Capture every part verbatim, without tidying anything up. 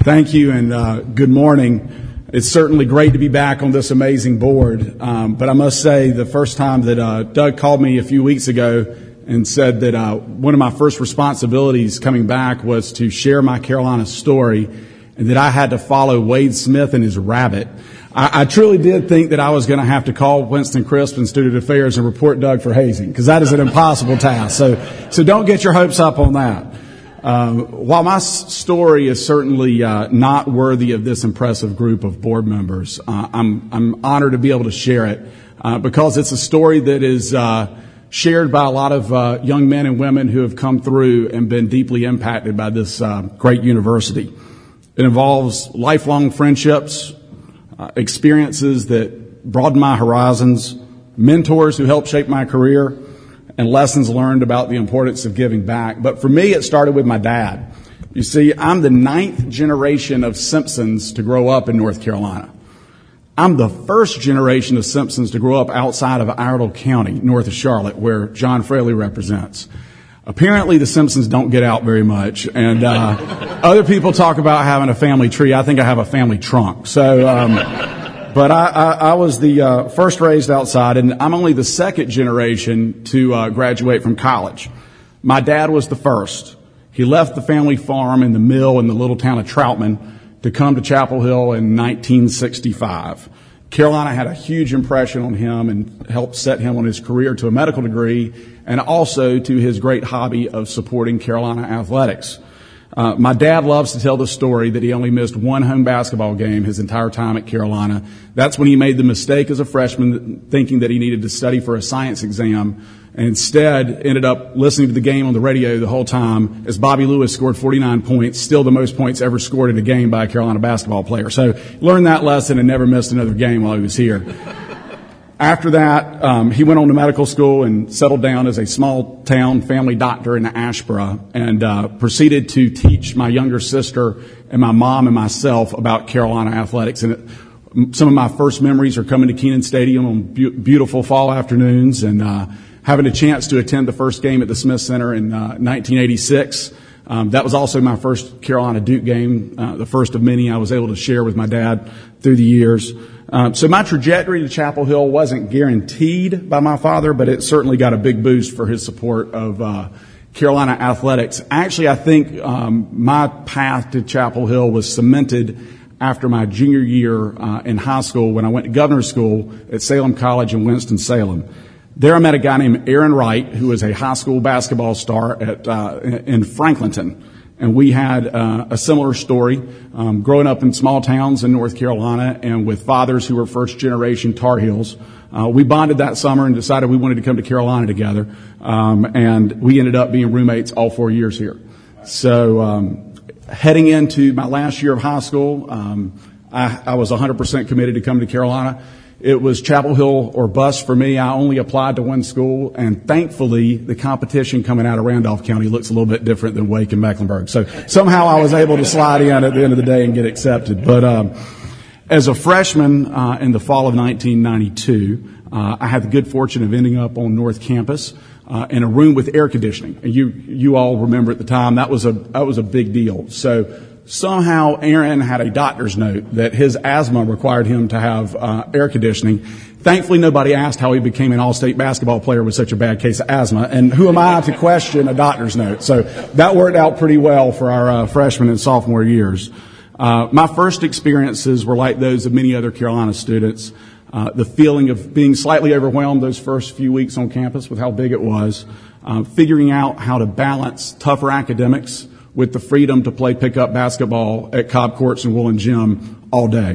Thank you, and uh, good morning. It's certainly great to be back on this amazing board, um, but I must say the first time that uh, Doug called me a few weeks ago and said that uh, one of my first responsibilities coming back was to share my Carolina story, and that I had to follow Wade Smith and his rabbit. I, I truly did think that I was going to have to call Winston Crisp and Student Affairs and report Doug for hazing, because that is an impossible task. So, so don't get your hopes up on that. Um, while my s- story is certainly uh, not worthy of this impressive group of board members, uh, I'm, I'm honored to be able to share it uh, because it's a story that is uh, shared by a lot of uh, young men and women who have come through and been deeply impacted by this uh, great university. It involves lifelong friendships, uh, experiences that broaden my horizons, mentors who helped shape my career, and lessons learned about the importance of giving back. But for me, it started with my dad. You see, I'm the ninth generation of Simpsons to grow up in North Carolina. I'm the first generation of Simpsons to grow up outside of Iredell County, north of Charlotte, where John Fraley represents. Apparently, the Simpsons don't get out very much, and uh, other people talk about having a family tree. I think I have a family trunk. So, um, but I, I, I was the uh, first raised outside, and I'm only the second generation to uh, graduate from college. My dad was the first. He left the family farm and the mill in the little town of Troutman to come to Chapel Hill in nineteen sixty-five. Carolina had a huge impression on him and helped set him on his career to a medical degree, and also to his great hobby of supporting Carolina athletics. Uh, my dad loves to tell the story that he only missed one home basketball game his entire time at Carolina. That's when he made the mistake as a freshman, thinking that he needed to study for a science exam, and instead ended up listening to the game on the radio the whole time as Bobby Lewis scored forty-nine points, still the most points ever scored in a game by a Carolina basketball player. So learned that lesson and never missed another game while he was here. After that, um, he went on to medical school and settled down as a small town family doctor in Ashboro, and uh, proceeded to teach my younger sister and my mom and myself about Carolina athletics. And it, some of my first memories are coming to Kenan Stadium on be- beautiful fall afternoons and uh, having a chance to attend the first game at the Smith Center in uh, nineteen eighty-six. Um, that was also my first Carolina Duke game, uh, the first of many I was able to share with my dad through the years. Um, so my trajectory to Chapel Hill wasn't guaranteed by my father, but it certainly got a big boost for his support of uh, Carolina athletics. Actually, I think um, my path to Chapel Hill was cemented after my junior year uh, in high school when I went to governor's school at Salem College in Winston-Salem. There I met a guy named Aaron Wright, who was a high school basketball star at uh, in Franklinton. And we had uh, a similar story, um, growing up in small towns in North Carolina and with fathers who were first-generation Tar Heels. Uh, we bonded that summer and decided we wanted to come to Carolina together. Um, and we ended up being roommates all four years here. So um, heading into my last year of high school, um, I, I was one hundred percent committed to coming to Carolina. It was Chapel Hill or bust for me. I only applied to one school, and thankfully the competition coming out of Randolph County looks a little bit different than Wake and Mecklenburg. So somehow I was able to slide in at the end of the day and get accepted. But um, as a freshman uh, in the fall of nineteen ninety-two, uh, I had the good fortune of ending up on North Campus uh, in a room with air conditioning. And you you all remember at the time that was a that was a big deal. So somehow Aaron had a doctor's note that his asthma required him to have uh, air conditioning. Thankfully, nobody asked how he became an all-state basketball player with such a bad case of asthma. And who am I to question a doctor's note? So that worked out pretty well for our uh, freshman and sophomore years. Uh, my first experiences were like those of many other Carolina students. Uh, the feeling of being slightly overwhelmed those first few weeks on campus with how big it was. Uh, figuring out how to balance tougher academics with the freedom to play pickup basketball at Cobb Courts and Woolen Gym all day.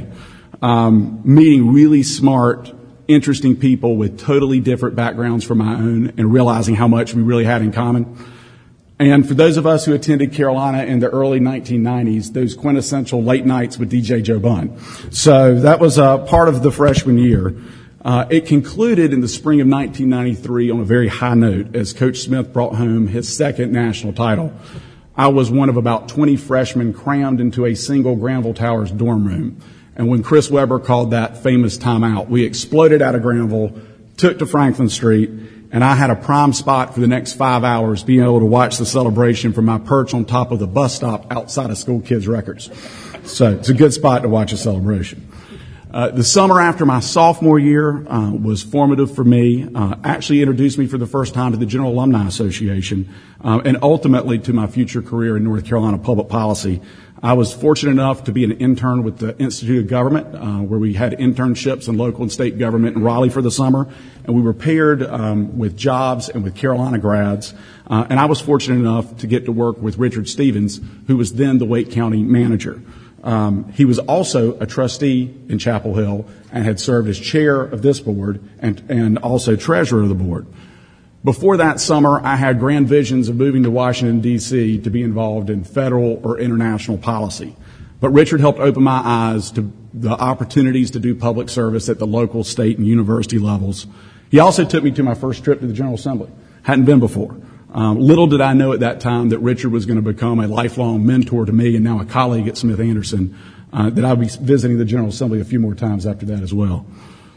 Um, meeting really smart, interesting people with totally different backgrounds from my own and realizing how much we really had in common. And for those of us who attended Carolina in the early nineteen nineties, those quintessential late nights with D J Joe Bunn. So that was uh, part of the freshman year. Uh, it concluded in the spring of nineteen ninety-three on a very high note as Coach Smith brought home his second national title. I was one of about twenty freshmen crammed into a single Granville Towers dorm room. And when Chris Webber called that famous timeout, we exploded out of Granville, took to Franklin Street, and I had a prime spot for the next five hours being able to watch the celebration from my perch on top of the bus stop outside of School Kids Records. So it's a good spot to watch a celebration. Uh, the summer after my sophomore year uh, was formative for me, uh, actually introduced me for the first time to the General Alumni Association, uh, and ultimately to my future career in North Carolina public policy. I was fortunate enough to be an intern with the Institute of Government, uh, where we had internships in local and state government in Raleigh for the summer, and we were paired um, with jobs and with Carolina grads. Uh, and I was fortunate enough to get to work with Richard Stevens, who was then the Wake County manager. Um, he was also a trustee in Chapel Hill and had served as chair of this board and, and also treasurer of the board. Before that summer, I had grand visions of moving to Washington, D C to be involved in federal or international policy. But Richard helped open my eyes to the opportunities to do public service at the local, state, and university levels. He also took me to my first trip to the General Assembly. Hadn't been before. Um, little did I know at that time that Richard was going to become a lifelong mentor to me and now a colleague at Smith Anderson, uh, that I'd be visiting the General Assembly a few more times after that as well.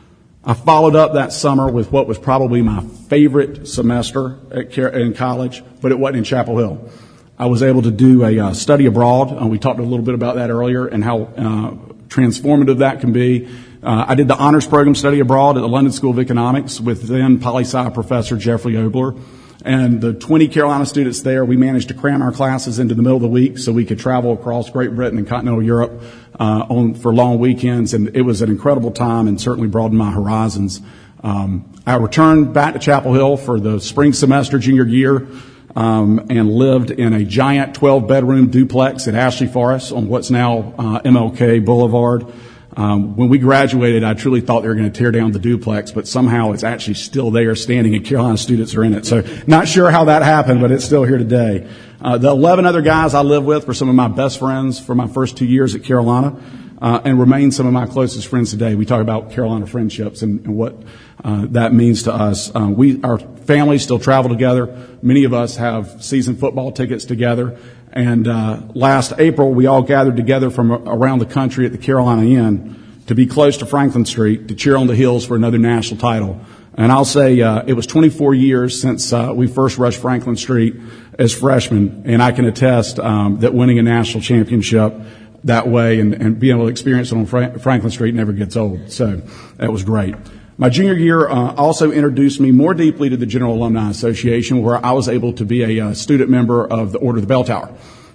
I followed up that summer with what was probably my favorite semester at, in college, but it wasn't in Chapel Hill. I was able to do a uh, study abroad. Uh, we talked a little bit about that earlier and how uh, transformative that can be. Uh, I did the honors program study abroad at the London School of Economics with then poli-sci professor Jeffrey Obler. And the twenty Carolina students there, we managed to cram our classes into the middle of the week so we could travel across Great Britain and continental Europe uh, on for long weekends. And it was an incredible time and certainly broadened my horizons. Um, I returned back to Chapel Hill for the spring semester junior year um, and lived in a giant twelve-bedroom duplex at Ashley Forest on what's now uh, M L K Boulevard. Um, when we graduated, I truly thought they were going to tear down the duplex, but somehow it's actually still there standing and Carolina students are in it. So not sure how that happened, but it's still here today. Uh, the eleven other guys I live with were some of my best friends for my first two years at Carolina, uh, and remain some of my closest friends today. We talk about Carolina friendships and, and what uh, that means to us. Uh, we, our families still travel together. Many of us have season football tickets together. And uh, last April, we all gathered together from around the country at the Carolina Inn to be close to Franklin Street to cheer on the Heels for another national title. And I'll say uh, it was twenty-four years since uh, we first rushed Franklin Street as freshmen, and I can attest um, that winning a national championship that way and, and being able to experience it on Fra- Franklin Street never gets old. So that was great. My junior year uh, also introduced me more deeply to the General Alumni Association, where I was able to be a uh, student member of the Order of the Bell Tower.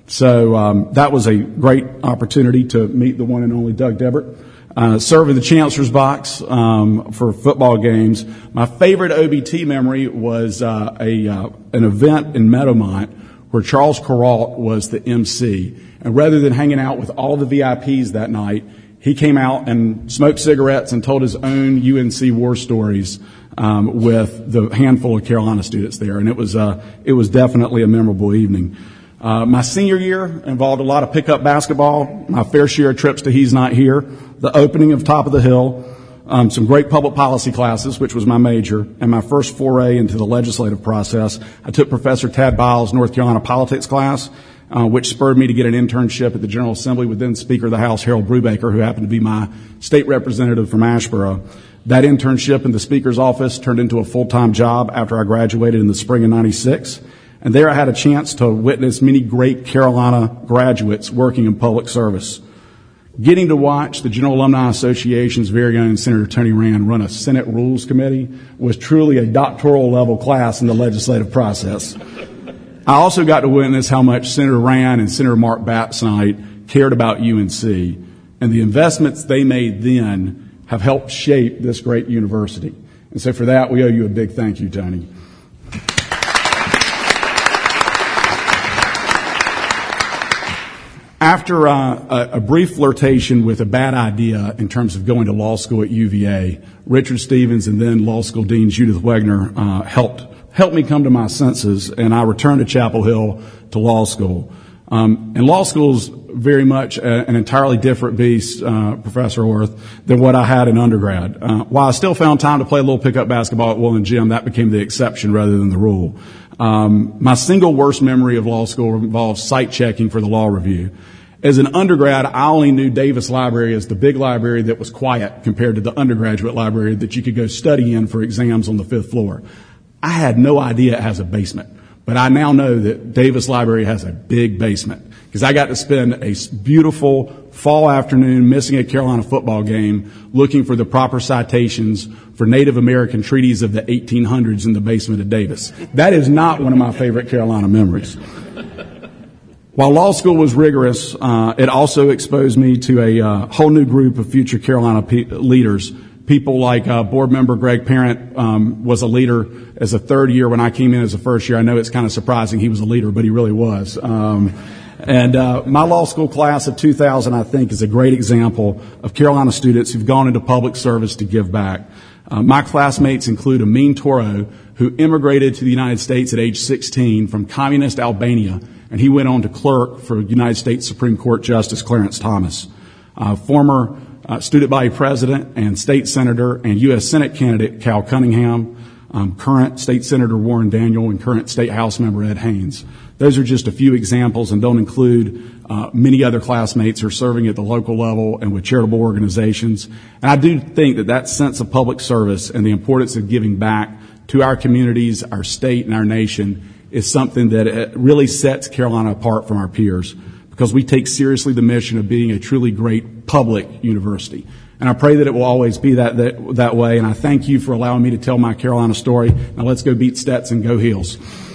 So um, that was a great opportunity to meet the one and only Doug Debert, uh, serve in the Chancellor's Box um, for football games. My favorite O B T memory was uh, a uh, an event in Meadowmont where Charles Kuralt was the M C. And rather than hanging out with all the V I Ps that night, he came out and smoked cigarettes and told his own U N C war stories um, with the handful of Carolina students there, and it was uh, it was definitely a memorable evening. Uh, my senior year involved a lot of pickup basketball, my fair share of trips to He's Not Here, the opening of Top of the Hill, um, some great public policy classes, which was my major, and my first foray into the legislative process. I took Professor Tad Biles' North Carolina politics class, Uh, which spurred me to get an internship at the General Assembly with then Speaker of the House, Harold Brubaker, who happened to be my state representative from Asheboro. That internship in the Speaker's office turned into a full-time job after I graduated in the spring of ninety-six. And there I had a chance to witness many great Carolina graduates working in public service. Getting to watch the General Alumni Association's very own Senator Tony Rand run a Senate Rules Committee was truly a doctoral level class in the legislative process. I also got to witness how much Senator Rand and Senator Mark Battsnight cared about U N C, and the investments they made then have helped shape this great university. And so for that, we owe you a big thank you, Tony. After uh, a, a brief flirtation with a bad idea in terms of going to law school at U V A, Richard Stevens and then law school dean Judith Wegner uh, helped helped me come to my senses, and I returned to Chapel Hill to law school. Um, and law school is very much a, an entirely different beast, uh, Professor Orth, than what I had in undergrad. Uh, while I still found time to play a little pickup basketball at Woollen Gym, that became the exception rather than the rule. Um, my single worst memory of law school involves site checking for the law review. As an undergrad, I only knew Davis Library as the big library that was quiet compared to the undergraduate library that you could go study in for exams on the fifth floor. I had no idea it has a basement, but I now know that Davis Library has a big basement because I got to spend a beautiful fall afternoon missing a Carolina football game looking for the proper citations for Native American treaties of the eighteen hundreds in the basement of Davis. That is not one of my favorite Carolina memories. While law school was rigorous, uh, it also exposed me to a uh, whole new group of future Carolina pe- leaders. People like uh, board member Greg Parent um, was a leader as a third year when I came in as a first year. I know it's kind of surprising he was a leader, but he really was. Um, and uh, my law school class of two thousand, I think, is a great example of Carolina students who've gone into public service to give back. Uh, my classmates include Amin Toro, who immigrated to the United States at age sixteen from communist Albania, and he went on to clerk for United States Supreme Court Justice Clarence Thomas. Uh, former uh, student body president and state senator and U S Senate candidate Cal Cunningham, um, current state senator Warren Daniel, and current state house member Ed Haynes. Those are just a few examples and don't include uh, many other classmates who are serving at the local level and with charitable organizations. And I do think that that sense of public service and the importance of giving back to our communities, our state, and our nation is something that really sets Carolina apart from our peers, because we take seriously the mission of being a truly great public university. And I pray that it will always be that, that, that way. And I thank you for allowing me to tell my Carolina story. Now let's go beat Stetson. Go Heels.